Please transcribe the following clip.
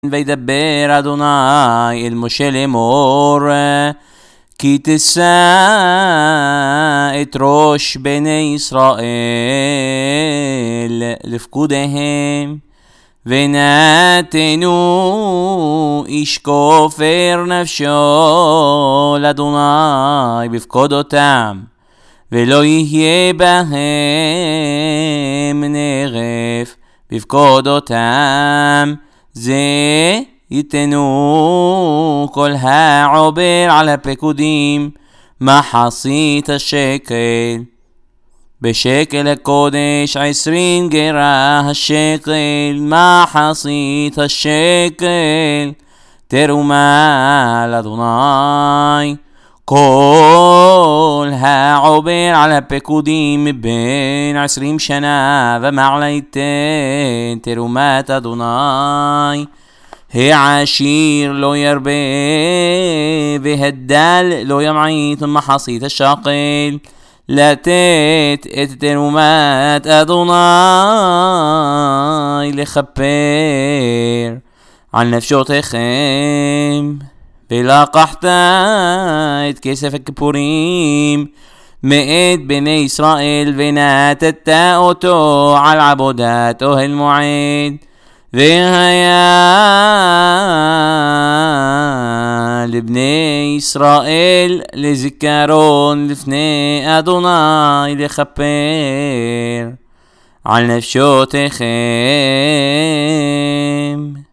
וידבר אדוני אל משה לאמור, כי תשא את ראש בני ישראל לפקודיהם, ונתנו איש כופר נפשו לאדוני בפקודותם, ולא יהיה בהם נרף בפקודותם. זה ייתנו כל העובר על הפקודים מחצית השקל, בשקל הקודש 20 גרה השקל, מחצית השקל תרומה לאדוני. כל העובר על הפקודים מבין 20 שנה ומעלה ייתן תרומת אדוני. העשיר לא ירבה והדל לא ימעיט ממחצית השקל, לתת את תרומת אדוני לכפר על נפשותיכם. ולקחת את כסף הכיפורים מאת בני ישראל ונתת אותו על עבודת אוהל מועד, והיה לבני ישראל לזיכרון לפני אדוני לכפר על נפשותיכם.